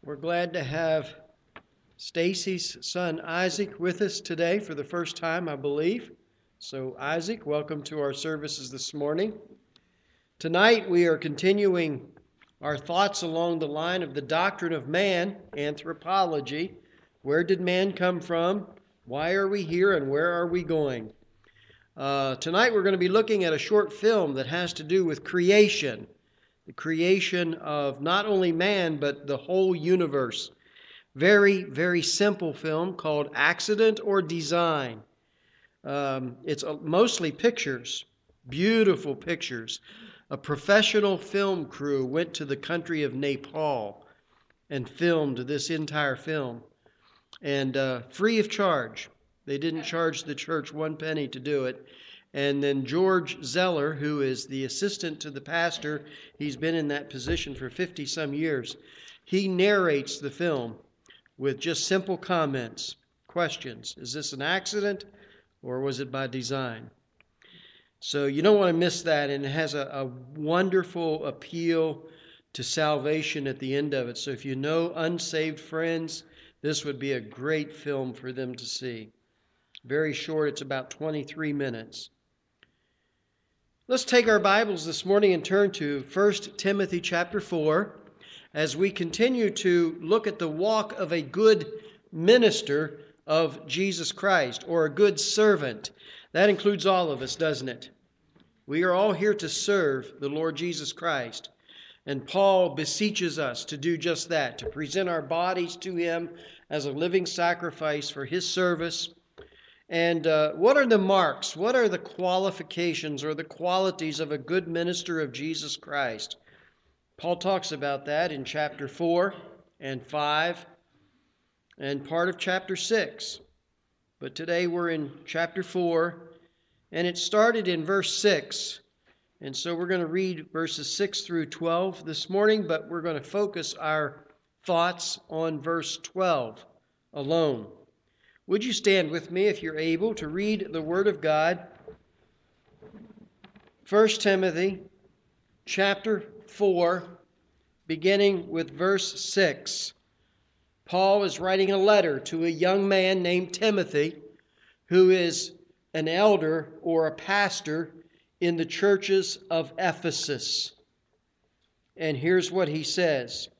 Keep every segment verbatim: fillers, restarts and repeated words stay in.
We're glad to have Stacy's son Isaac with us today for the first time, I believe. So Isaac, welcome to our services this morning. Tonight we are continuing our thoughts along the line of the doctrine of man, anthropology. Where did man come from? Why are we here and where are we going? Uh, tonight we're going to be looking at a short film that has to do with creation. The creation of not only man, but the whole universe. Very, very simple film called Accident or Design. Um, it's mostly pictures, beautiful pictures. A professional film crew went to the country of Nepal and filmed this entire film. And uh, free of charge. They didn't charge the church one penny to do it. And then George Zeller, who is the assistant to the pastor, he's been in that position for fifty some years. He narrates the film with just simple comments, questions. Is this an accident or was it by design? So you don't want to miss that, and it has a, a wonderful appeal to salvation at the end of it. So if you know unsaved friends, this would be a great film for them to see. Very short, it's about twenty-three minutes. Let's take our Bibles this morning and turn to First Timothy chapter four as we continue to look at the walk of a good minister of Jesus Christ, or a good servant. That includes all of us, doesn't it? We are all here to serve the Lord Jesus Christ. And Paul beseeches us to do just that, to present our bodies to Him as a living sacrifice for His service. And uh, what are the marks? What are the qualifications or the qualities of a good minister of Jesus Christ? Paul talks about that in chapter four and five and part of chapter six. But today we're in chapter four, and it started in verse six. And so we're going to read verses six through twelve this morning, but we're going to focus our thoughts on verse twelve alone. Would you stand with me if you're able to read the Word of God? First Timothy chapter four, beginning with verse six. Paul is writing a letter to a young man named Timothy, who is an elder or a pastor in the churches of Ephesus. And here's what he says.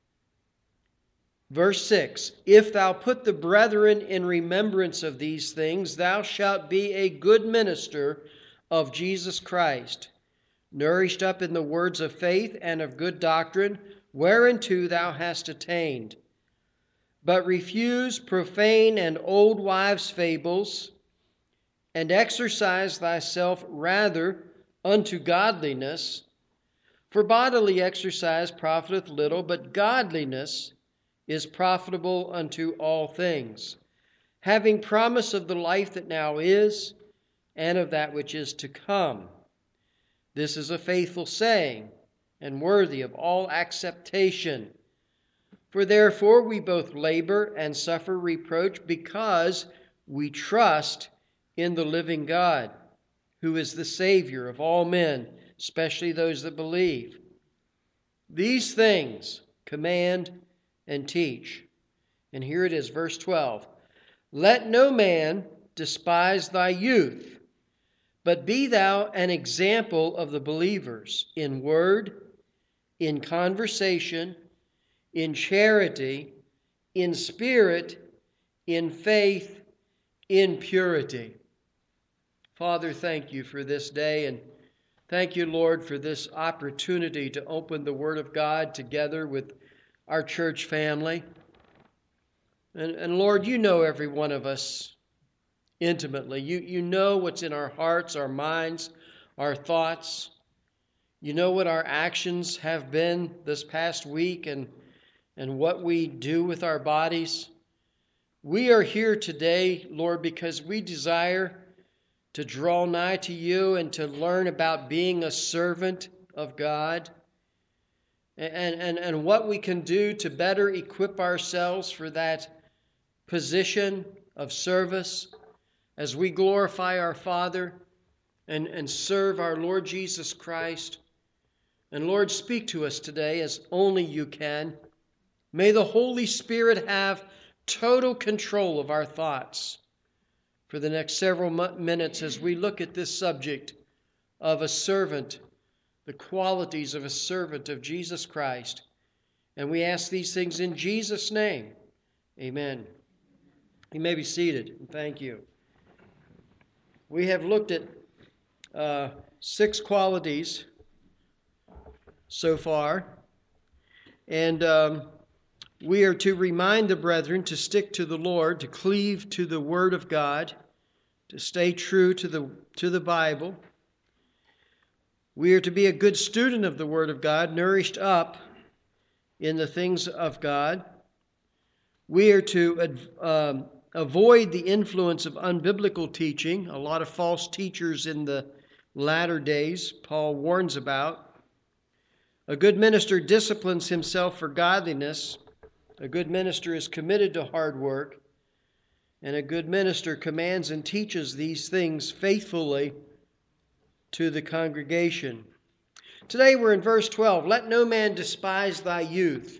Verse six, If thou put the brethren in remembrance of these things, thou shalt be a good minister of Jesus Christ, nourished up in the words of faith and of good doctrine, whereunto thou hast attained. But refuse profane and old wives' fables, and exercise thyself rather unto godliness. For bodily exercise profiteth little, but godliness is profitable unto all things, having promise of the life that now is, and of that which is to come. This is a faithful saying, and worthy of all acceptation. For therefore we both labor and suffer reproach, because we trust in the living God, who is the Savior of all men, especially those that believe. These things command and teach. And here it is, verse twelve. Let no man despise thy youth, but be thou an example of the believers in word, in conversation, in charity, in spirit, in faith, in purity. Father, thank you for this day, and thank you, Lord, for this opportunity to open the Word of God together with our church family. And, and Lord, you know every one of us intimately. You, you know what's in our hearts, our minds, our thoughts. You know what our actions have been this past week and, and what we do with our bodies. We are here today, Lord, because we desire to draw nigh to you and to learn about being a servant of God. And, and, and what we can do to better equip ourselves for that position of service as we glorify our Father and, and serve our Lord Jesus Christ. And Lord, speak to us today as only you can. May the Holy Spirit have total control of our thoughts for the next several minutes as we look at this subject of a servant, the qualities of a servant of Jesus Christ. And we ask these things in Jesus' name. Amen. You may be seated. Thank you. We have looked at uh, six qualities so far. And um, we are to remind the brethren to stick to the Lord, to cleave to the Word of God, to stay true to the, to the Bible. We are to be a good student of the Word of God, nourished up in the things of God. We are to um, avoid the influence of unbiblical teaching, a lot of false teachers in the latter days Paul warns about. A good minister disciplines himself for godliness. A good minister is committed to hard work. And a good minister commands and teaches these things faithfully to the congregation. Today we're in verse twelve. Let no man despise thy youth,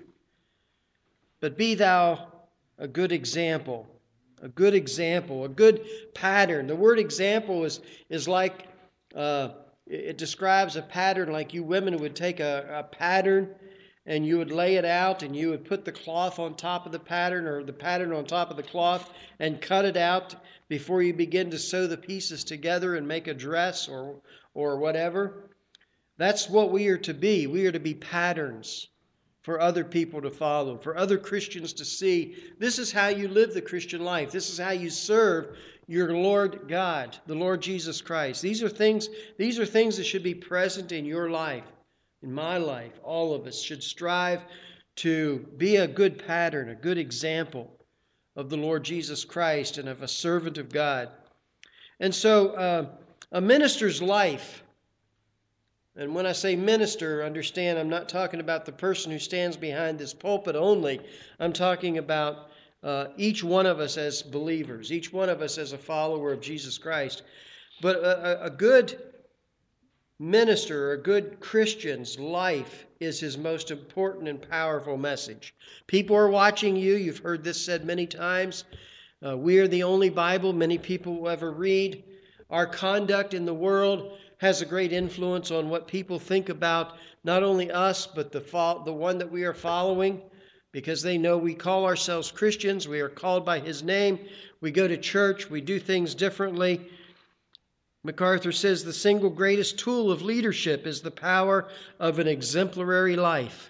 but be thou a good example. A good example, a good pattern. The word example is, is like, uh, it describes a pattern like you women would take a, a pattern and you would lay it out and you would put the cloth on top of the pattern or the pattern on top of the cloth and cut it out before you begin to sew the pieces together and make a dress or, or whatever. That's what we are to be. We are to be patterns for other people to follow, for other Christians to see. This is how you live the Christian life. This is how you serve your Lord God, the Lord Jesus Christ. These are things, these are things that should be present in your life, in my life. All of us should strive to be a good pattern, a good example of the Lord Jesus Christ and of a servant of God. And so uh, a minister's life, and when I say minister, understand I'm not talking about the person who stands behind this pulpit only. I'm talking about uh, each one of us as believers, each one of us as a follower of Jesus Christ. But a, a good minister, a good Christian's life is his most important and powerful message. People are watching you. You've heard this said many times. Uh, we are the only Bible many people will ever read. Our conduct in the world has a great influence on what people think about not only us, but the fo- the one that we are following, because they know we call ourselves Christians. We are called by His name. We go to church. We do things differently. MacArthur says the single greatest tool of leadership is the power of an exemplary life.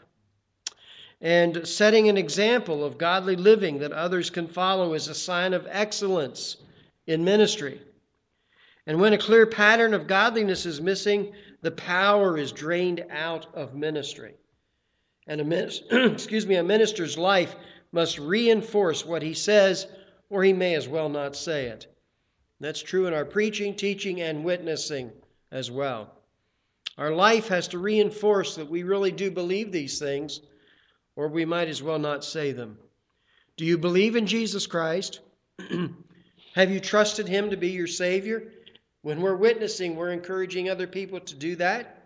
And setting an example of godly living that others can follow is a sign of excellence in ministry. And when a clear pattern of godliness is missing, the power is drained out of ministry. And a minister, excuse me, a minister's life must reinforce what he says, or he may as well not say it. That's true in our preaching, teaching, and witnessing as well. Our life has to reinforce that we really do believe these things, or we might as well not say them. Do you believe in Jesus Christ? Have you trusted Him to be your Savior? When we're witnessing, we're encouraging other people to do that.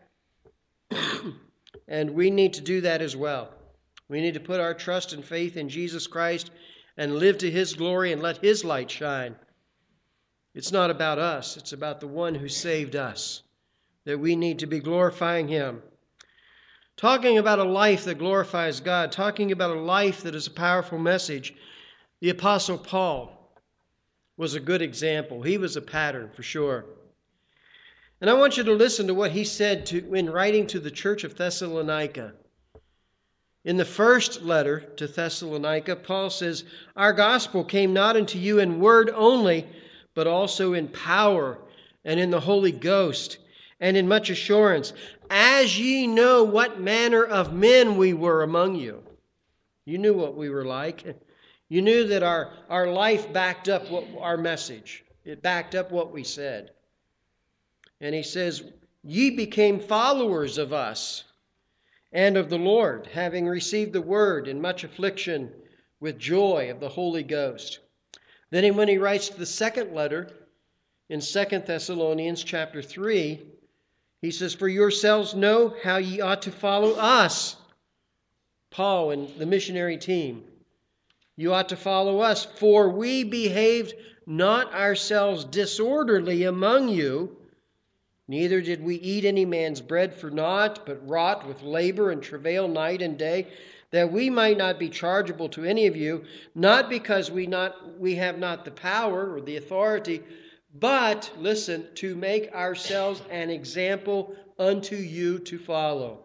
And we need to do that as well. We need to put our trust and faith in Jesus Christ and live to His glory and let His light shine. It's not about us. It's about the one who saved us, that we need to be glorifying Him. Talking about a life that glorifies God, talking about a life that is a powerful message, the Apostle Paul was a good example. He was a pattern for sure. And I want you to listen to what he said to, in writing to the church of Thessalonica. In the first letter to Thessalonica, Paul says, "Our gospel came not unto you in word only, but also in power and in the Holy Ghost and in much assurance, as ye know what manner of men we were among you." You knew what we were like. You knew that our, our life backed up what, our message. It backed up what we said. And he says, "Ye became followers of us and of the Lord, having received the word in much affliction with joy of the Holy Ghost." Then when he writes the second letter in Second Thessalonians chapter three, he says, "For yourselves know how ye ought to follow us Paul and the missionary team. You ought to follow us, for we behaved not ourselves disorderly among you, neither did we eat any man's bread for naught, but wrought with labor and travail night and day, that we might not be chargeable to any of you, not because we not we have not the power or the authority, but, listen, to make ourselves an example unto you to follow.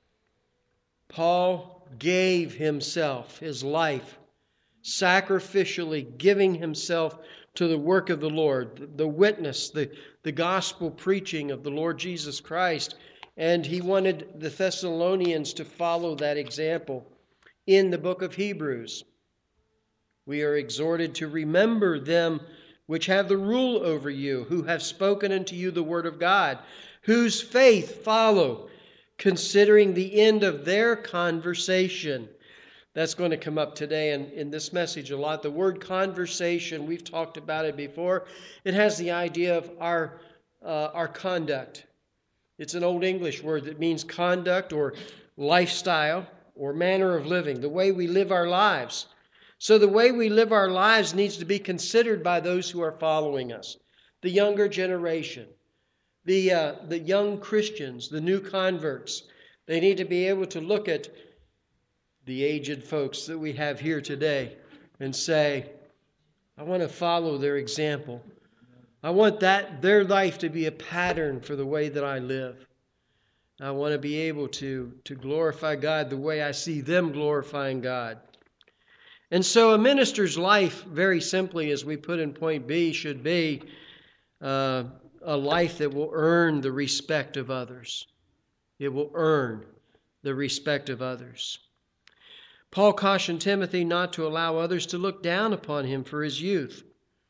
Paul gave himself, his life, sacrificially giving himself to the work of the Lord, the witness, the, the gospel preaching of the Lord Jesus Christ. And he wanted the Thessalonians to follow that example. In the book of Hebrews, we are exhorted to remember them which have the rule over you, who have spoken unto you the word of God, whose faith follow, considering the end of their conversation. That's going to come up today in, in this message a lot. The word conversation, we've talked about it before. It has the idea of our, uh, our conduct. It's an Old English word that means conduct or lifestyle or manner of living, the way we live our lives. So the way we live our lives needs to be considered by those who are following us, the younger generation, the, uh, the young Christians, the new converts. They need to be able to look at the aged folks that we have here today and say, I want to follow their example. I want that their life to be a pattern for the way that I live. I want to be able to, to glorify God the way I see them glorifying God. And so a minister's life, very simply, as we put in point B, should be uh, a life that will earn the respect of others. It will earn the respect of others. Paul cautioned Timothy not to allow others to look down upon him for his youth.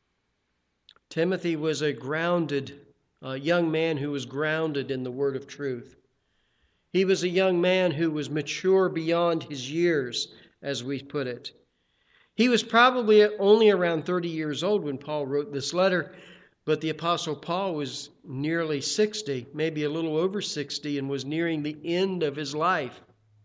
Timothy was a grounded uh, young man who was grounded in the word of truth. He was a young man who was mature beyond his years, as we put it. He was probably only around thirty years old when Paul wrote this letter, but the Apostle Paul was nearly sixty, maybe a little over sixty, and was nearing the end of his life.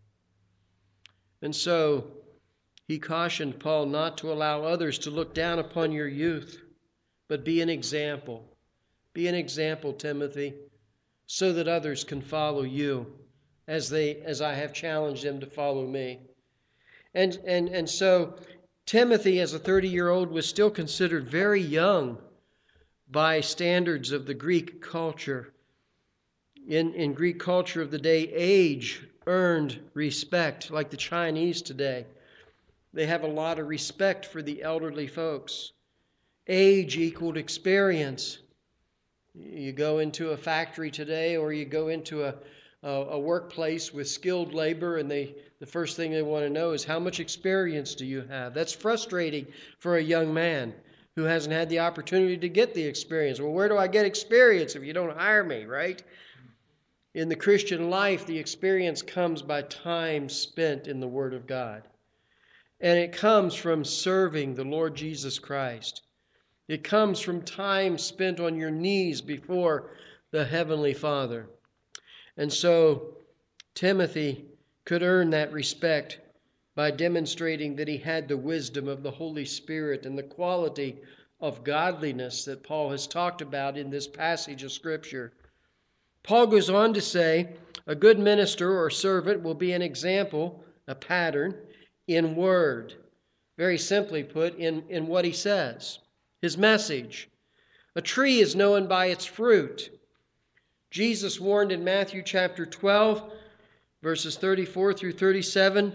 And so he cautioned Paul not to allow others to look down upon your youth, but be an example. Be an example, Timothy, so that others can follow you as they as I have challenged them to follow me. And and and so Timothy, as a thirty-year-old, was still considered very young by standards of the Greek culture. In, in Greek culture of the day, age earned respect, like the Chinese today. They have a lot of respect for the elderly folks. Age equaled experience. You go into a factory today, or you go into a, a, a workplace with skilled labor, and they the first thing they want to know is, how much experience do you have? That's frustrating for a young man who hasn't had the opportunity to get the experience. Well, where do I get experience if you don't hire me, right? In the Christian life, the experience comes by time spent in the Word of God. And it comes from serving the Lord Jesus Christ. It comes from time spent on your knees before the Heavenly Father. And so Timothy could earn that respect by demonstrating that he had the wisdom of the Holy Spirit and the quality of godliness that Paul has talked about in this passage of Scripture. Paul goes on to say, a good minister or servant will be an example, a pattern, in word. Very simply put, in, in what he says, his message. A tree is known by its fruit. Jesus warned in Matthew chapter twelve, verses thirty-four through thirty-seven,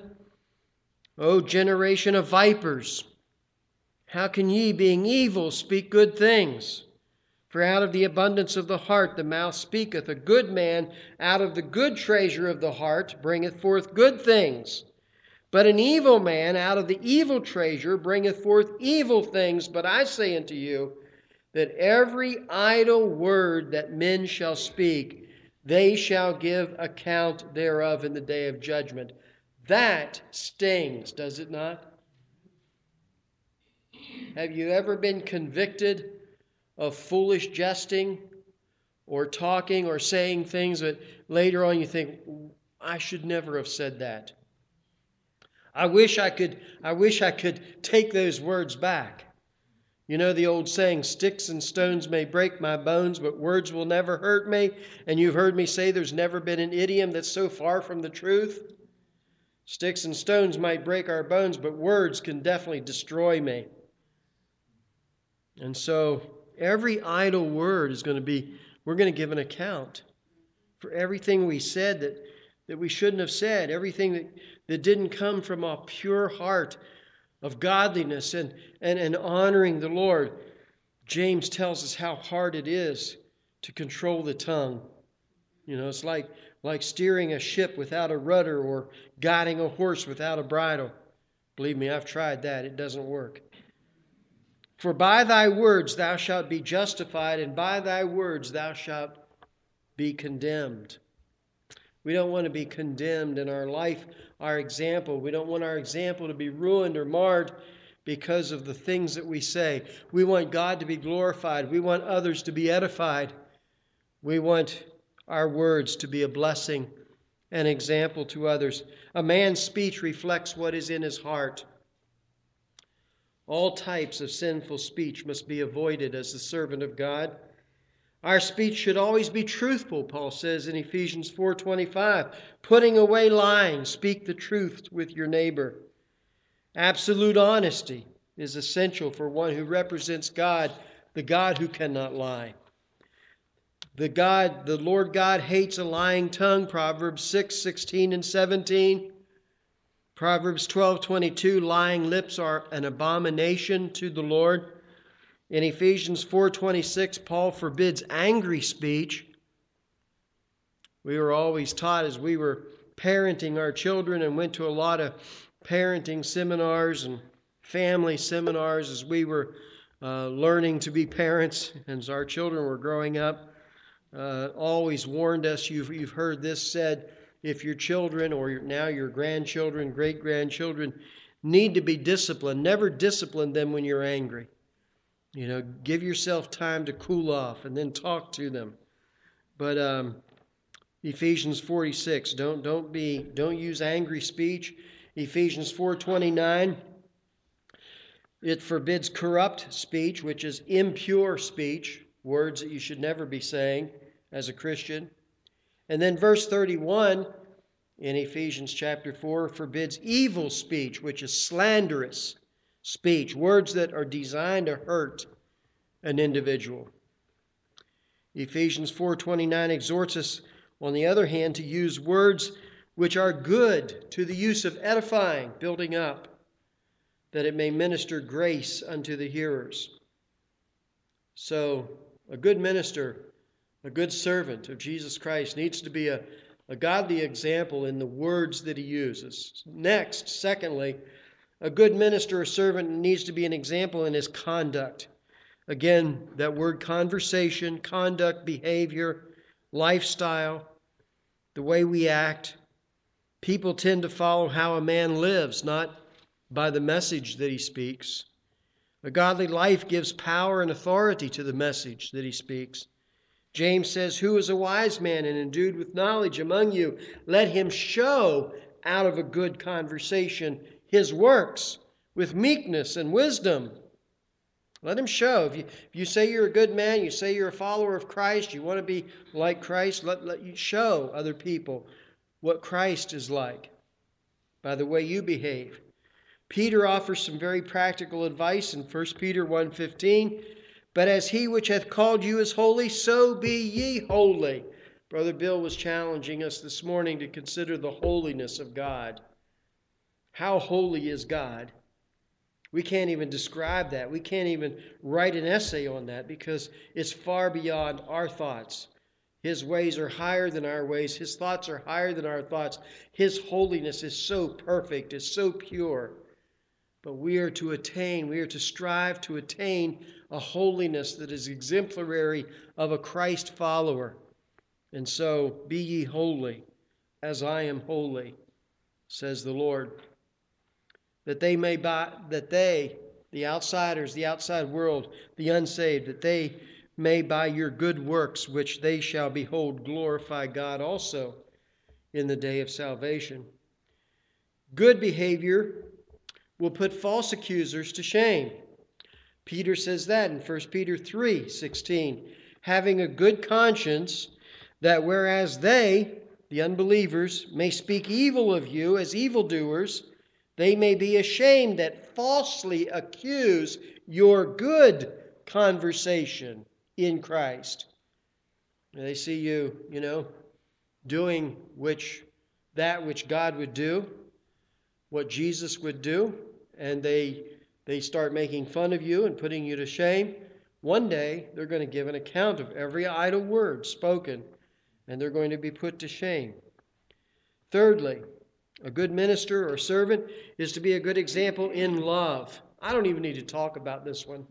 O generation of vipers, how can ye, being evil, speak good things? For out of the abundance of the heart the mouth speaketh. A good man out of the good treasure of the heart bringeth forth good things. But an evil man out of the evil treasure bringeth forth evil things. But I say unto you, that every idle word that men shall speak, they shall give account thereof in the day of judgment. That stings, does it not? Have you ever been convicted of foolish jesting or talking or saying things that later on you think, I should never have said that? I wish I could, I wish I could take those words back. You know the old saying, sticks and stones may break my bones, but words will never hurt me. And you've heard me say there's never been an idiom that's so far from the truth. Sticks and stones might break our bones, but words can definitely destroy me. And so every idle word is going to be, we're going to give an account for everything we said that, that we shouldn't have said, everything that, that didn't come from a pure heart of godliness and, and, and honoring the Lord. James tells us how hard it is to control the tongue. You know, it's like, like steering a ship without a rudder or guiding a horse without a bridle. Believe me, I've tried that. It doesn't work. For by thy words thou shalt be justified, and by thy words thou shalt be condemned. We don't want to be condemned in our life, our example. We don't want our example to be ruined or marred because of the things that we say. We want God to be glorified. We want others to be edified. We want our words to be a blessing and example to others. A man's speech reflects what is in his heart. All types of sinful speech must be avoided as the servant of God. Our speech should always be truthful, Paul says in Ephesians four twenty-five. Putting away lying, speak the truth with your neighbor. Absolute honesty is essential for one who represents God, the God who cannot lie. The God, the Lord God hates a lying tongue, Proverbs six sixteen and seventeen. Proverbs twelve twenty-two, lying lips are an abomination to the Lord. In Ephesians four twenty-six, Paul forbids angry speech. We were always taught as we were parenting our children and went to a lot of parenting seminars and family seminars as we were uh, learning to be parents and as our children were growing up. Uh, always warned us, you've, you've heard this said, if your children or your, now your grandchildren, great-grandchildren need to be disciplined, never discipline them when you're angry. You know, give yourself time to cool off and then talk to them. But um, Ephesians forty-six, don't don't be don't use angry speech. Ephesians four twenty-nine, it forbids corrupt speech, which is impure speech, words that you should never be saying as a Christian. And then verse thirty-one in Ephesians chapter four forbids evil speech, which is slanderous speech, words that are designed to hurt an individual. Ephesians four twenty-nine exhorts us, on the other hand, to use words which are good to the use of edifying, building up, that it may minister grace unto the hearers. So, a good minister, a good servant of Jesus Christ needs to be a, a godly example in the words that he uses. Next, secondly, a good minister or servant needs to be an example in his conduct. Again, that word conversation, conduct, behavior, lifestyle, the way we act. People tend to follow how a man lives, not by the message that he speaks. A godly life gives power and authority to the message that he speaks. James says, who is a wise man and endued with knowledge among you? Let him show out of a good conversation his works with meekness and wisdom. Let him show. If you, if you say you're a good man, you say you're a follower of Christ, you want to be like Christ, let, let you show other people what Christ is like by the way you behave. Peter offers some very practical advice in First Peter one fifteen. But as he which hath called you is holy, so be ye holy. Brother Bill was challenging us this morning to consider the holiness of God. How holy is God? We can't even describe that. We can't even write an essay on that because it's far beyond our thoughts. His ways are higher than our ways. His thoughts are higher than our thoughts. His holiness is so perfect, is so pure. But we are to attain, we are to strive to attain a holiness that is exemplary of a Christ follower. And so, be ye holy, as I am holy, says the Lord. That they may buy, that they, the outsiders, the outside world, the unsaved, that they may by your good works, which they shall behold, glorify God also in the day of salvation. Good behavior will put false accusers to shame. Peter says that in First Peter three sixteen. Having a good conscience, that whereas they, the unbelievers, may speak evil of you as evildoers, they may be ashamed that falsely accuse your good conversation in Christ. They see you, you know, doing which that which God would do, what Jesus would do, and they they start making fun of you and putting you to shame. One day they're going to give an account of every idle word spoken, and they're going to be put to shame. Thirdly, a good minister or servant is to be a good example in love. I don't even need to talk about this one.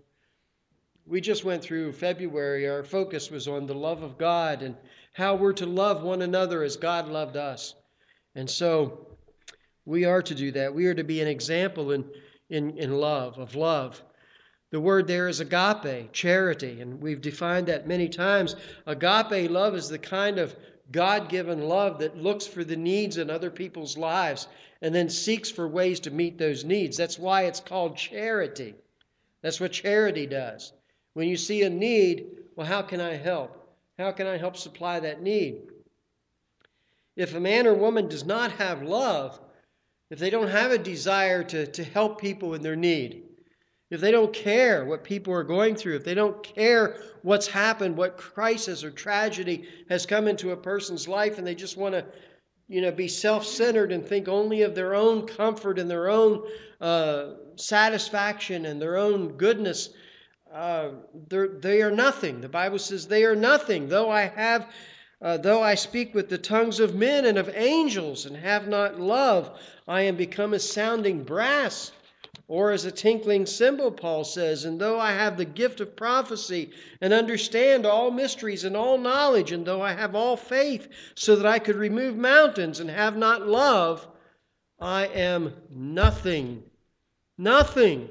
We just went through February. Our focus was on the love of God and how we're to love one another as God loved us. And so we are to do that. We are to be an example in, in, in love, of love. The word there is agape, charity, and we've defined that many times. Agape love is the kind of God-given love that looks for the needs in other people's lives and then seeks for ways to meet those needs. That's why it's called charity. That's what charity does. When you see a need, well, how can I help? How can I help supply that need? If a man or woman does not have love, if they don't have a desire to, to help people in their need, if they don't care what people are going through, if they don't care what's happened, what crisis or tragedy has come into a person's life, and they just want to, you know, be self-centered and think only of their own comfort and their own uh, satisfaction and their own goodness, uh, they are nothing. The Bible says they are nothing. Though I have, uh, though I speak with the tongues of men and of angels and have not love, I am become as sounding brass, or as a tinkling cymbal, Paul says. And though I have the gift of prophecy and understand all mysteries and all knowledge, and though I have all faith so that I could remove mountains and have not love, I am nothing. Nothing.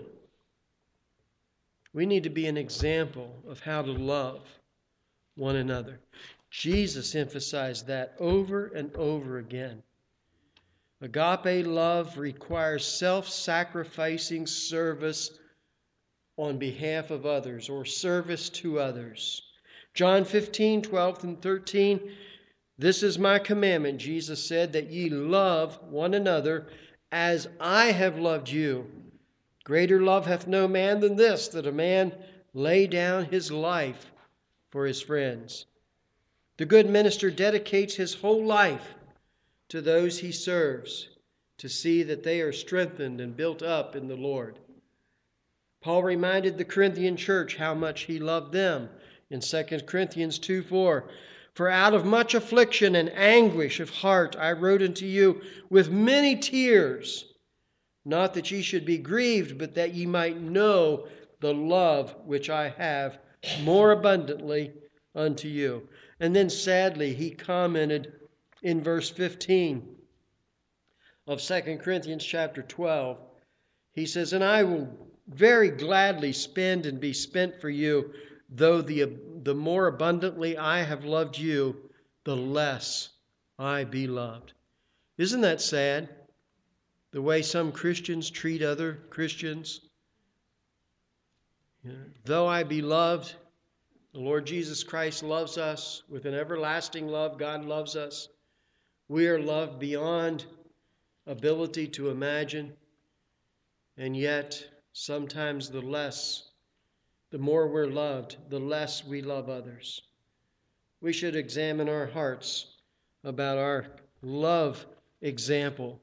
We need to be an example of how to love one another. Jesus emphasized that over and over again. Agape love requires self-sacrificing service on behalf of others, or service to others. John fifteen, twelve and thirteen, this is my commandment, Jesus said, that ye love one another as I have loved you. Greater love hath no man than this, that a man lay down his life for his friends. The good minister dedicates his whole life to those he serves, to see that they are strengthened and built up in the Lord. Paul reminded the Corinthian church how much he loved them in Second Corinthians two four. For out of much affliction and anguish of heart I wrote unto you with many tears, not that ye should be grieved, but that ye might know the love which I have more abundantly unto you. And then sadly he commented in verse fifteen of Second Corinthians chapter twelve, he says, and I will very gladly spend and be spent for you, though the, the more abundantly I have loved you, the less I be loved. Isn't that sad? The way some Christians treat other Christians. You know, though I be loved, the Lord Jesus Christ loves us with an everlasting love. God loves us. We are loved beyond ability to imagine, and yet sometimes the less, the more we're loved, the less we love others. We should examine our hearts about our love example.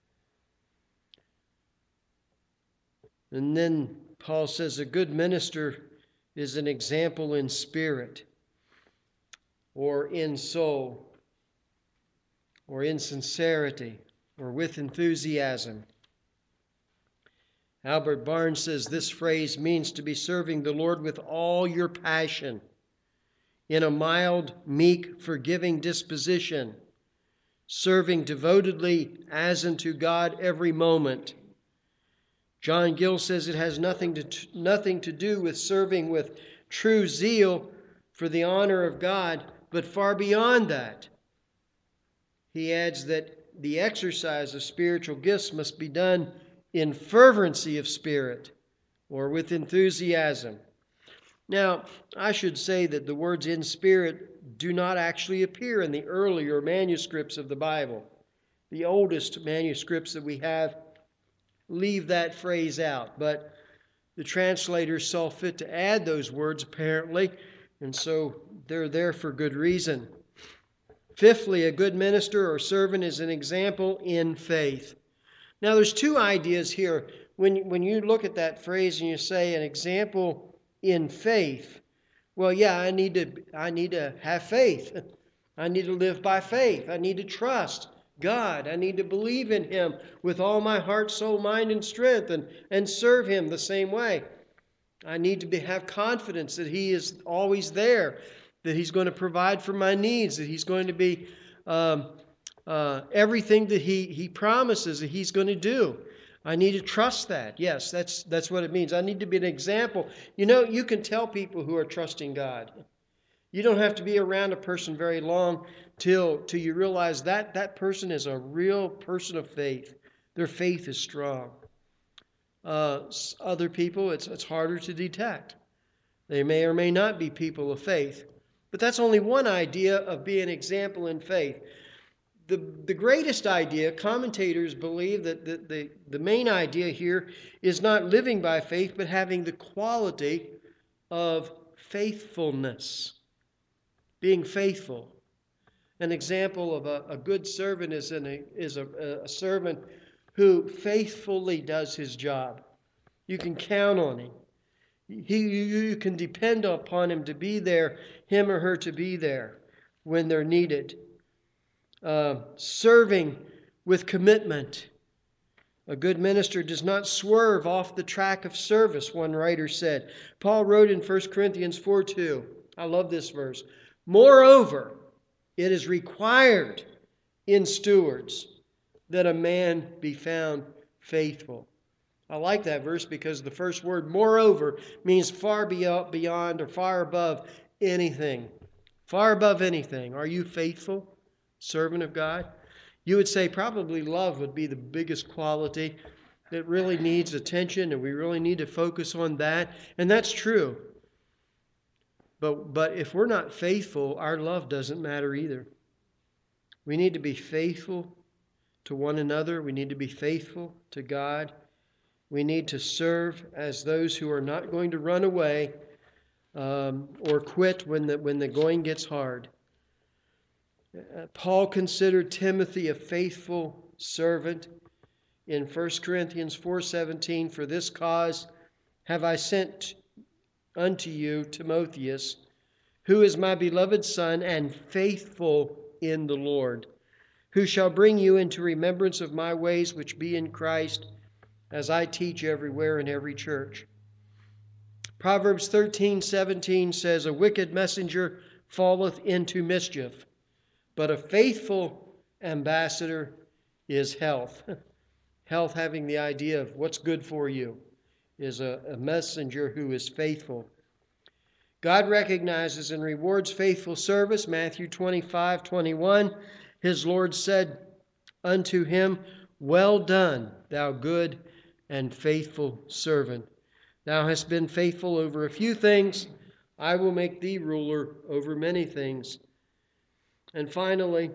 And then Paul says a good minister is an example in spirit, or in soul, or in sincerity, or with enthusiasm. Albert Barnes says this phrase means to be serving the Lord with all your passion, in a mild, meek, forgiving disposition, serving devotedly as unto God every moment. John Gill says it has nothing to, nothing to do with serving with true zeal for the honor of God, but far beyond that. He adds that the exercise of spiritual gifts must be done in fervency of spirit or with enthusiasm. Now, I should say that the words in spirit do not actually appear in the earlier manuscripts of the Bible. The oldest manuscripts that we have leave that phrase out, but the translators saw fit to add those words apparently, and so they're there for good reason. Fifthly, a good minister or servant is an example in faith. Now, there's two ideas here. When, when you look at that phrase and you say an example in faith, well, yeah, I need to, I need to have faith. I need to live by faith. I need to trust God. I need to believe in Him with all my heart, soul, mind, and strength, and, and serve Him the same way. I need to be, have confidence that He is always there, that He's going to provide for my needs, that He's going to be um, uh, everything that He He promises that He's going to do. I need to trust that. Yes, that's that's what it means. I need to be an example. You know, you can tell people who are trusting God. You don't have to be around a person very long till, till you realize that that person is a real person of faith. Their faith is strong. Uh, other people, it's it's harder to detect. They may or may not be people of faith. But that's only one idea of being an example in faith. The, the greatest idea, commentators believe that the, the, the main idea here is not living by faith, but having the quality of faithfulness. Being faithful. An example of a, a good servant is, an, is a, a servant who faithfully does his job. You can count on him. He, you, you can depend upon him to be there, him or her to be there when they're needed. Uh, serving with commitment. A good minister does not swerve off the track of service, one writer said. Paul wrote in First Corinthians four two. I love this verse. Moreover, it is required in stewards that a man be found faithful. I like that verse because the first word, moreover, means far beyond or far above anything. Far above anything. Are you faithful, servant of God? You would say probably love would be the biggest quality that really needs attention, and we really need to focus on that. And that's true. But, but if we're not faithful, our love doesn't matter either. We need to be faithful to one another. We need to be faithful to God. We need to serve as those who are not going to run away um, or quit when the, when the going gets hard. Uh, Paul considered Timothy a faithful servant in First Corinthians four seventeen. For this cause have I sent unto you Timotheus, who is my beloved son and faithful in the Lord, who shall bring you into remembrance of my ways which be in Christ, as I teach everywhere in every church. Proverbs thirteen seventeen says, a wicked messenger falleth into mischief, but a faithful ambassador is health. Health having the idea of what's good for you is a, a messenger who is faithful. God recognizes and rewards faithful service. Matthew twenty-five twenty-one, his Lord said unto him, well done, thou good and faithful servant. Thou hast been faithful over a few things. I will make thee ruler over many things. And finally,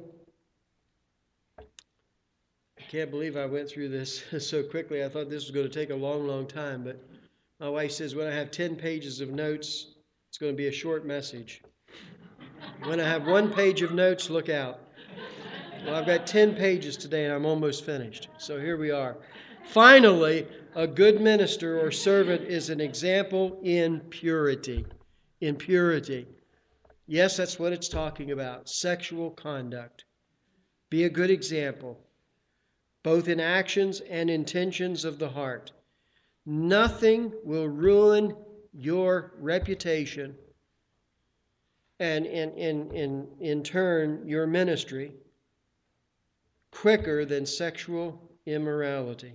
I can't believe I went through this so quickly. I thought this was going to take a long, long time. But my wife says when I have ten pages of notes, it's going to be a short message. When I have one page of notes, look out. Well, I've got ten pages today and I'm almost finished. So here we are. Finally, a good minister or servant is an example in purity. In purity. Yes, that's what it's talking about. Sexual conduct. Be a good example, both in actions and intentions of the heart. Nothing will ruin your reputation and in, in, in, in turn your ministry quicker than sexual immorality.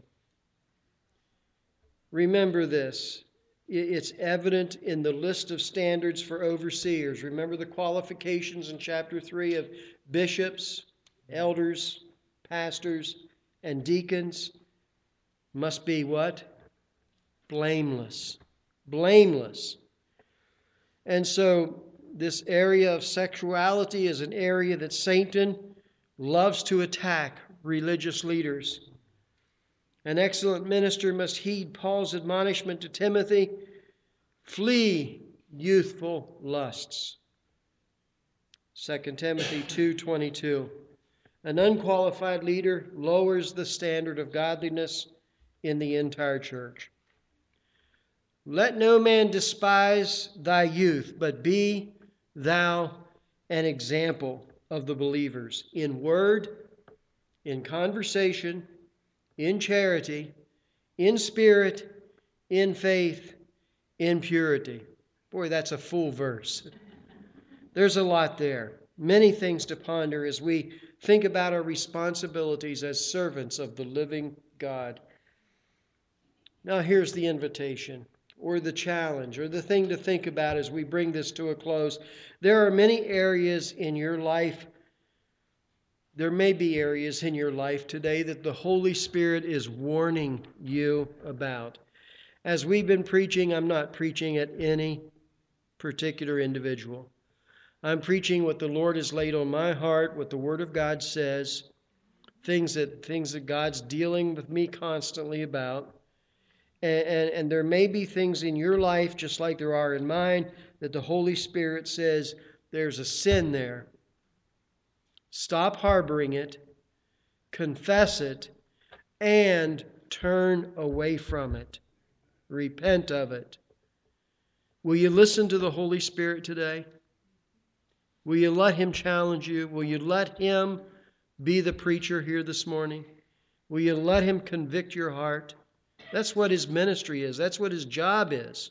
Remember this. It's evident in the list of standards for overseers. Remember the qualifications in chapter three of bishops, elders, pastors, and deacons must be what? Blameless. Blameless. And so this area of sexuality is an area that Satan loves to attack religious leaders. An excellent minister must heed Paul's admonishment to Timothy, flee youthful lusts. Second Timothy two twenty-two. An unqualified leader lowers the standard of godliness in the entire church. Let no man despise thy youth, but be thou an example of the believers in word, in conversation, in charity, in spirit, in faith, in purity. Boy, that's a full verse. There's a lot there. Many things to ponder as we think about our responsibilities as servants of the living God. Now here's the invitation, or the challenge, or the thing to think about as we bring this to a close. There are many areas in your life, there may be areas in your life today that the Holy Spirit is warning you about. As we've been preaching, I'm not preaching at any particular individual. I'm preaching what the Lord has laid on my heart, what the Word of God says, things that things that God's dealing with me constantly about. And, and, and there may be things in your life, just like there are in mine, that the Holy Spirit says there's a sin there. Stop harboring it, confess it, and turn away from it. Repent of it. Will you listen to the Holy Spirit today? Will you let Him challenge you? Will you let Him be the preacher here this morning? Will you let Him convict your heart? That's what His ministry is. That's what His job is.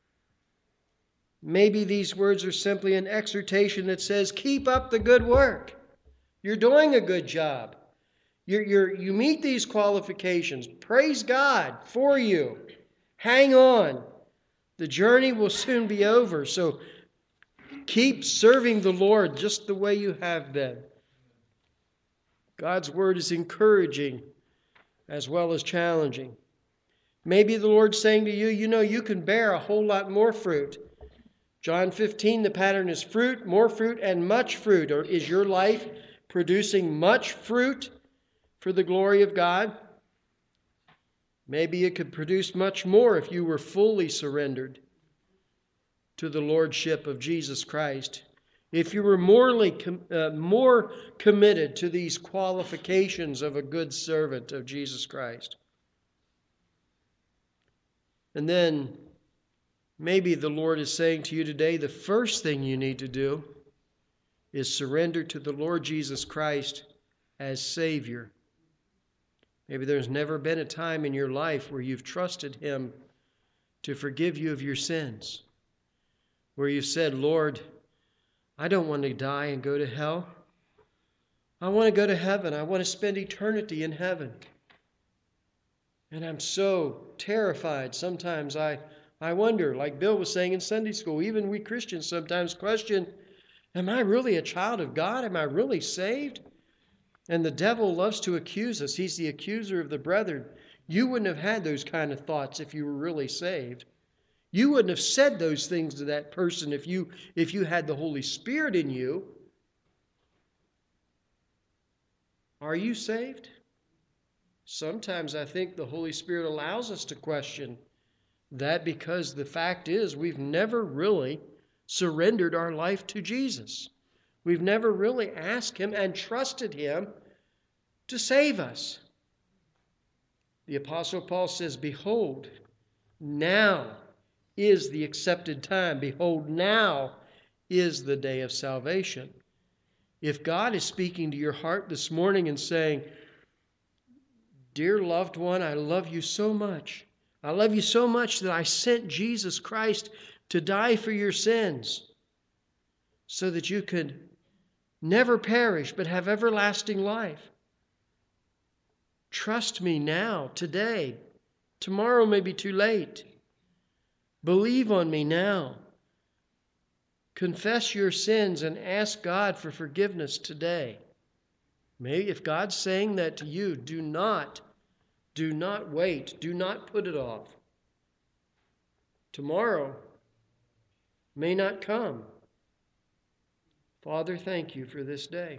Maybe these words are simply an exhortation that says, keep up the good work. You're doing a good job. You're, you're, you meet these qualifications. Praise God for you. Hang on. The journey will soon be over. So keep serving the Lord just the way you have been. God's word is encouraging as well as challenging. Maybe the Lord's saying to you, you know, you can bear a whole lot more fruit. John fifteen, the pattern is fruit, more fruit, and much fruit. Or is your life producing much fruit for the glory of God? Maybe it could produce much more if you were fully surrendered to the Lordship of Jesus Christ. If you were morally com- uh, more committed to these qualifications of a good servant of Jesus Christ. And then maybe the Lord is saying to you today, the first thing you need to do is surrender to the Lord Jesus Christ as Savior. Maybe there's never been a time in your life where you've trusted Him to forgive you of your sins, where you said, Lord, I don't want to die and go to hell. I want to go to heaven. I want to spend eternity in heaven. And I'm so terrified. Sometimes I, I wonder, like Bill was saying in Sunday school, even we Christians sometimes question, am I really a child of God? Am I really saved? And the devil loves to accuse us. He's the accuser of the brethren. You wouldn't have had those kind of thoughts if you were really saved. You wouldn't have said those things to that person if you, if you had the Holy Spirit in you. Are you saved? Sometimes I think the Holy Spirit allows us to question that because the fact is we've never really surrendered our life to Jesus. We've never really asked Him and trusted Him to save us. The Apostle Paul says, behold, now is the accepted time. Behold, now is the day of salvation. If God is speaking to your heart this morning and saying, dear loved one, I love you so much. I love you so much that I sent Jesus Christ to die for your sins so that you could never perish but have everlasting life. Trust me now, today. Tomorrow may be too late. Believe on me now. Confess your sins and ask God for forgiveness today. Maybe if God's saying that to you, do not, do not wait. Do not put it off. Tomorrow may not come. Father, thank you for this day.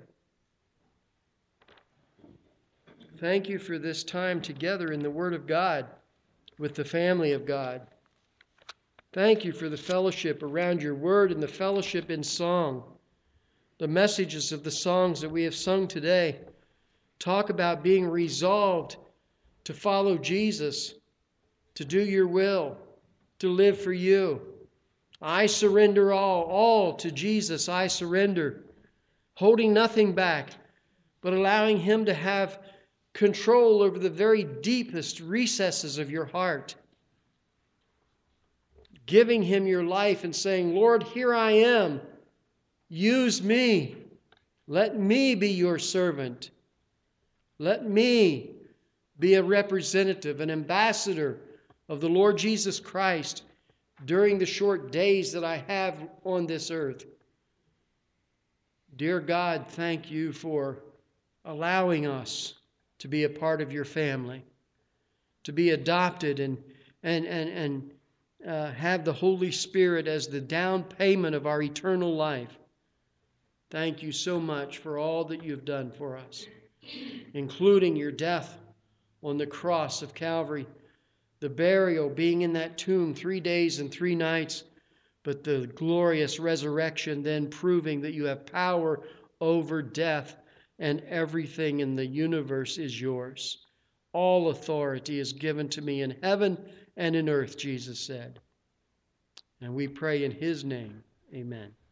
Thank you for this time together in the Word of God with the family of God. Thank you for the fellowship around your Word and the fellowship in song. The messages of the songs that we have sung today talk about being resolved to follow Jesus, to do your will, to live for you. I surrender all, all to Jesus I surrender, holding nothing back, but allowing him to have control over the very deepest recesses of your heart. Giving him your life and saying, Lord, here I am. Use me. Let me be your servant. Let me be a representative, an ambassador of the Lord Jesus Christ during the short days that I have on this earth. Dear God, thank you for allowing us to be a part of your family, to be adopted and and and and uh, have the Holy Spirit as the down payment of our eternal life. Thank you so much for all that you've done for us, including your death on the cross of Calvary, the burial, being in that tomb three days and three nights, but the glorious resurrection then proving that you have power over death and everything in the universe is yours. All authority is given to me in heaven and in earth, Jesus said. And we pray in his name. Amen.